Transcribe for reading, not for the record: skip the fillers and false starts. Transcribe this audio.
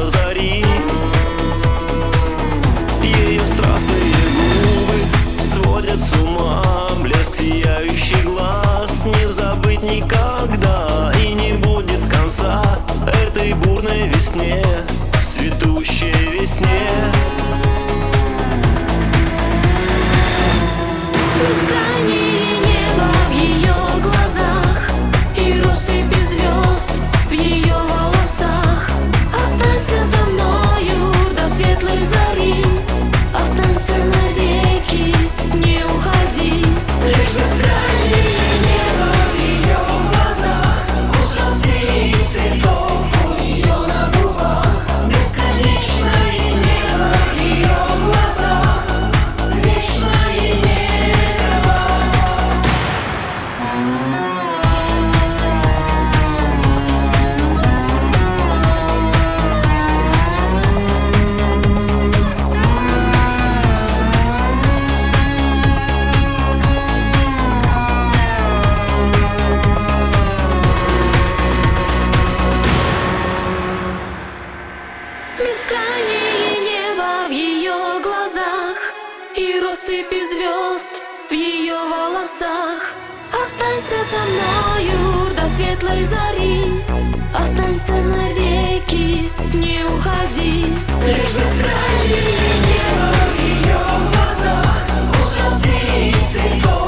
до зари. Ее страстные губы сводят с ума, блеск сияющий глаз не забыть никогда. И не будет конца этой бурной весне, цветущей весне. Бескрайнее небо в ее глазах и россыпи звезд в ее волосах. Останься со мною до светлой зари, останься навеки, не уходи. Лишь бескрайнее небо в ее глазах, вкус росы и цветов у нее на губах. Бесконечное небо в ее глазах, вечное небо. Бескрайнее небо в ее глазах и россыпи звезд в ее волосах. Останься со мною до светлой зари, останься навеки, не уходи. Лишь бескрайнее небо в ее глазах, вкус росы и цветов.